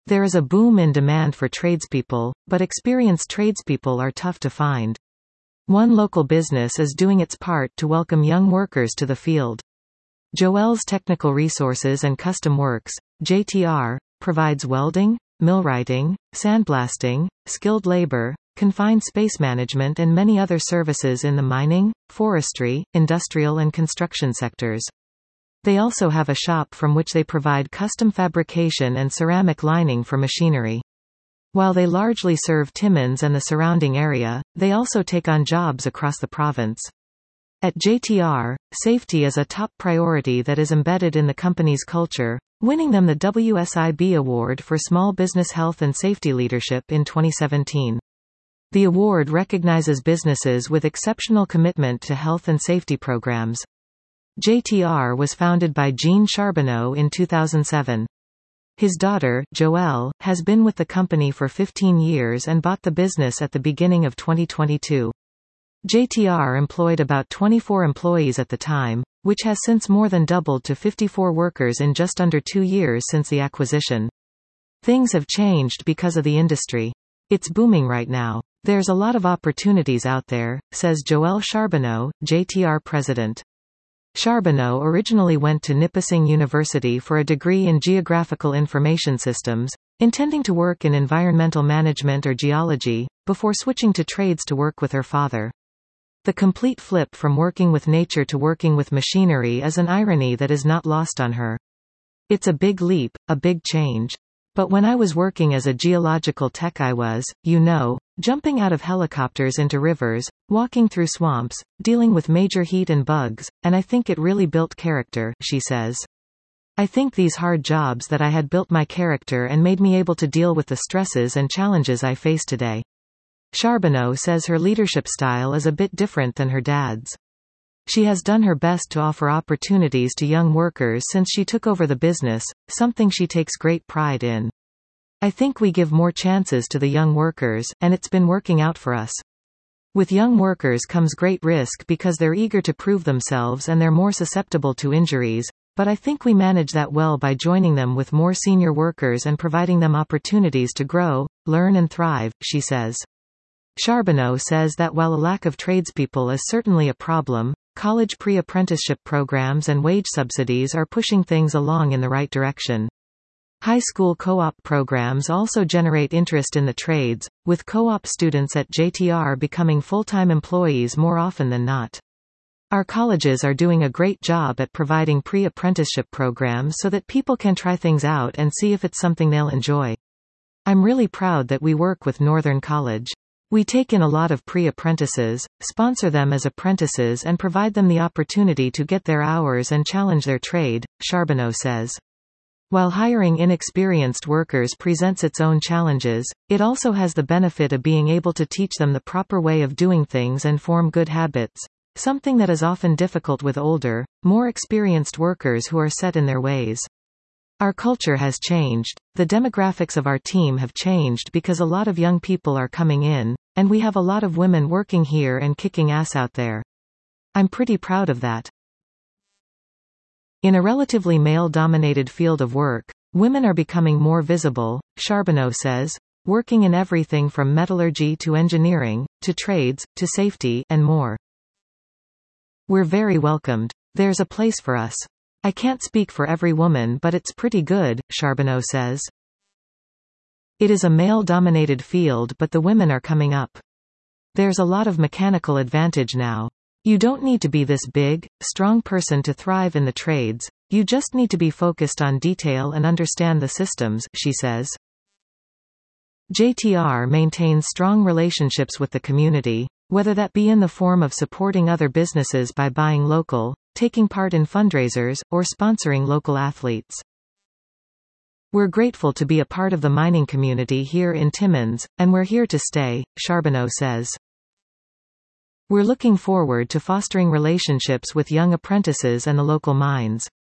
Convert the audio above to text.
There is a boom in demand for tradespeople, but experienced tradespeople are tough to find. One local business is doing its part to welcome young workers to the field. Joel's Technical Resources and Custom Works, JTR, provides welding, millwrighting, sandblasting, skilled labor, confined space management and many other services in the mining, forestry, industrial and construction sectors. They also have a shop from which they provide custom fabrication and ceramic lining for machinery. While they largely serve Timmins and the surrounding area, they also take on jobs across the province. At JTR, safety is a top priority that is embedded in the company's culture, winning them the WSIB Award for Small Business Health and Safety Leadership in 2017. The award recognizes businesses with exceptional commitment to health and safety programs. JTR was founded by Jean Charbonneau in 2007. His daughter, Joelle, has been with the company for 15 years and bought the business at the beginning of 2022. JTR employed about 24 employees at the time, which has since more than doubled to 54 workers in just under 2 years since the acquisition. Things have changed because of the industry. It's booming right now. There's a lot of opportunities out there, says Joelle Charbonneau, JTR president. Charbonneau originally went to Nipissing University for a degree in Geographical Information Systems, intending to work in environmental management or geology, before switching to trades to work with her father. The complete flip from working with nature to working with machinery is an irony that is not lost on her. It's a big leap, a big change. But when I was working as a geological tech I was, jumping out of helicopters into rivers, walking through swamps, dealing with major heat and bugs, and I think it really built character, she says. I think these hard jobs that I had built my character and made me able to deal with the stresses and challenges I face today. Charbonneau says her leadership style is a bit different than her dad's. She has done her best to offer opportunities to young workers since she took over the business, something she takes great pride in. I think we give more chances to the young workers, and it's been working out for us. With young workers comes great risk because they're eager to prove themselves and they're more susceptible to injuries, but I think we manage that well by joining them with more senior workers and providing them opportunities to grow, learn and thrive, she says. Charbonneau says that while a lack of tradespeople is certainly a problem, college pre-apprenticeship programs and wage subsidies are pushing things along in the right direction. High school co-op programs also generate interest in the trades, with co-op students at JTR becoming full-time employees more often than not. Our colleges are doing a great job at providing pre-apprenticeship programs so that people can try things out and see if it's something they'll enjoy. I'm really proud that we work with Northern College. We take in a lot of pre-apprentices, sponsor them as apprentices and provide them the opportunity to get their hours and challenge their trade, Charbonneau says. While hiring inexperienced workers presents its own challenges, it also has the benefit of being able to teach them the proper way of doing things and form good habits, something that is often difficult with older, more experienced workers who are set in their ways. Our culture has changed, the demographics of our team have changed because a lot of young people are coming in, and we have a lot of women working here and kicking ass out there. I'm pretty proud of that. In a relatively male-dominated field of work, women are becoming more visible, Charbonneau says, working in everything from metallurgy to engineering, to trades, to safety, and more. We're very welcomed. There's a place for us. I can't speak for every woman but it's pretty good, Charbonneau says. It is a male-dominated field but the women are coming up. There's a lot of mechanical advantage now. You don't need to be this big, strong person to thrive in the trades, you just need to be focused on detail and understand the systems, she says. JTR maintains strong relationships with the community, whether that be in the form of supporting other businesses by buying local, taking part in fundraisers, or sponsoring local athletes. We're grateful to be a part of the mining community here in Timmins, and we're here to stay, Charbonneau says. We're looking forward to fostering relationships with young apprentices and the local mines.